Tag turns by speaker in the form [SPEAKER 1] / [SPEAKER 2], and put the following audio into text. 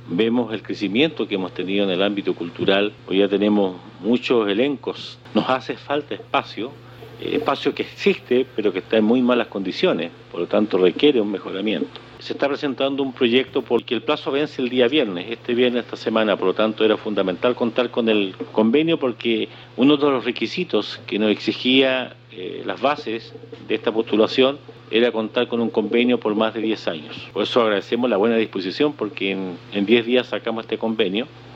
[SPEAKER 1] vemos el crecimiento que hemos tenido en el ámbito cultural. Hoy ya tenemos muchos elencos, nos hace falta espacio que existe pero que está en muy malas condiciones, por lo tanto requiere un mejoramiento. Se está presentando un proyecto porque el plazo vence el día viernes, este viernes esta semana, por lo tanto era fundamental contar con el convenio porque uno de los requisitos que nos exigía las bases de esta postulación era contar con un convenio por más de 10 años. Por eso agradecemos la buena disposición porque en 10 días sacamos este convenio.